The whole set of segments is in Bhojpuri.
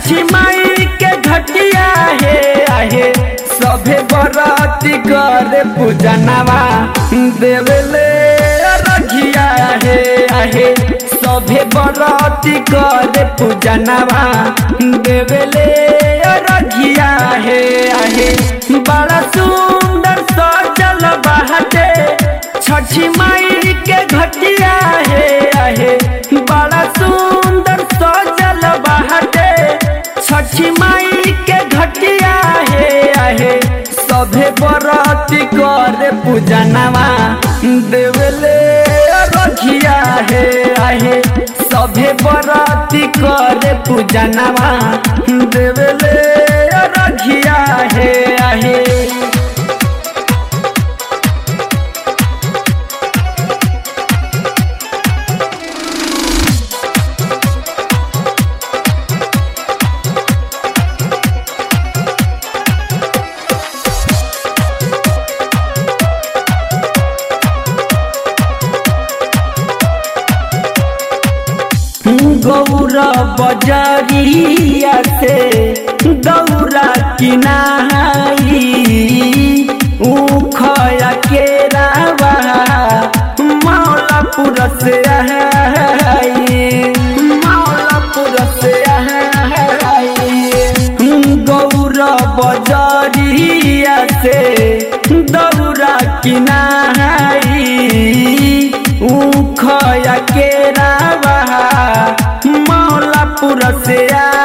छठी माई के घटिया हे आहे सभे बराती करे पूजनवा देवले रघिया हे आहे सभे बराती करे पूजनवा देवले रघिया हे आहे बड़ा सुंदर सजल बाटे छठी माई के घटिया हे आहे बड़ा सुंदर सजल बाटे छठी माई के घटिया हे आहे सभे बराती करे पूजनवा देवले रघिया हे आहे सभे बराती करे पूजनवा देवले रघिया हे आहे गौरा बजरिया से दौरा किनाई उखया केरावा मौलापुर से मौलापुर से गौरा बजरिया से दौरा किनाई उखया केरावा मौलापुर से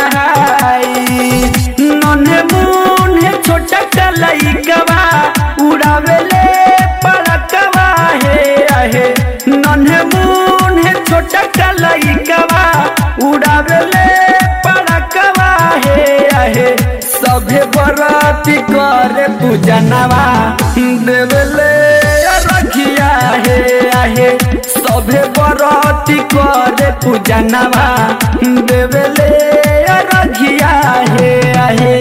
नन्हे मुन्हे छोटा कलईकवा उड़ावेले पड़कवा हे आहे नन्हे मुन्हे छोटा कलईकवा उड़ावेले पड़कवा हे आहे सभे बराती करे पूजनवा देवले रघिया हे आहे सभे बराती करे पूजनवा देवले रघिया हे आहे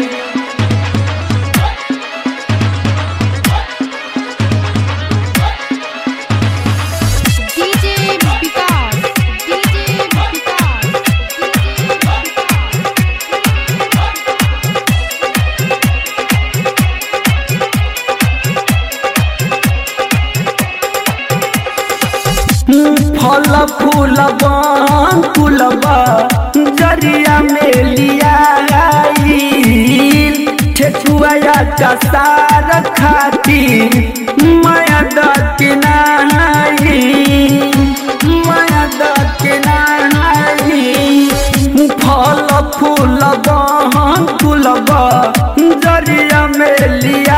फल फूल फूलबा जरिया में लिया ठेकुआ का सार खातिर माया दकिनाई माया दकिनाई फल फूल फूलबा जरिया में लिया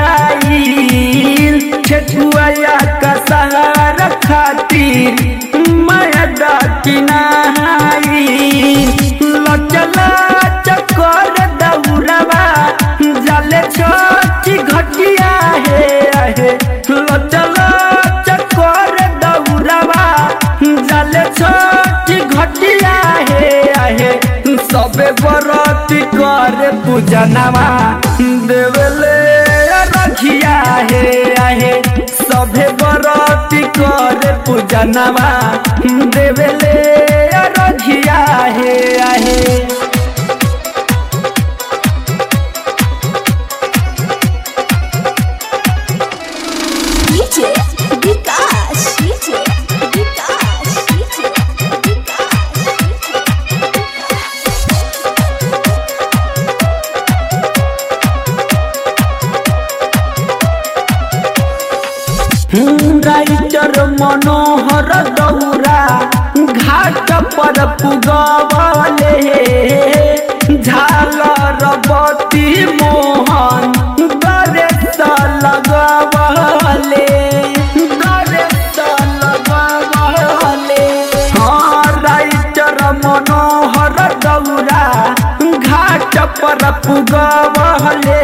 ठेकुआ का सार खातिर माया दकिनाई लचला चकर दौड़वा जाले छठी घटिया हे आहे लचला चकर दौड़वा जाले छठी घटिया हे आहे सबे बराती करे पूजनवा देवले रघिया हे आहे सभे बराती करे पूजनवा देवले रघिया हे आहे राइटर मनोहर दौरा घाट पर पुगवले झालर बत्ती मोहन गणेश लगवले हाँ राइटर मनोहर दौरा घाट पर पुगवले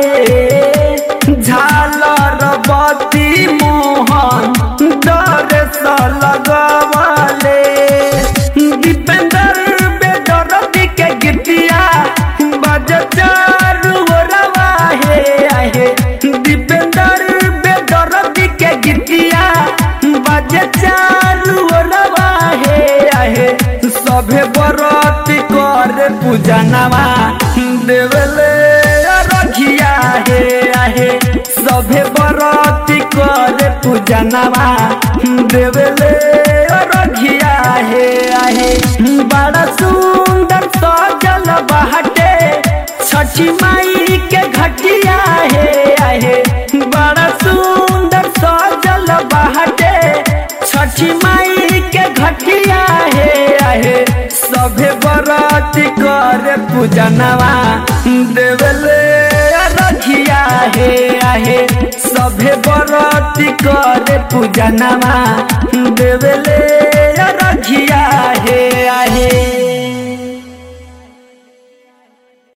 झालर बत्ती मोहन गणेश लगवले दीपेंद्र बेदर्दी के गीतिया बज चारू ओरवा हे आहे दीपेंद्र पूजनवा देवेले रघिया हे आहे बड़ा सुंदर सजल बाटे छठी माई के घटिया हे आहे बड़ा सुंदर सजल बाटे छठी माई के घटिया हे आहे सभे बराती करे पूजनवा देवेले रघिया हे आहे सभे बराती करे पूजनवा देवेले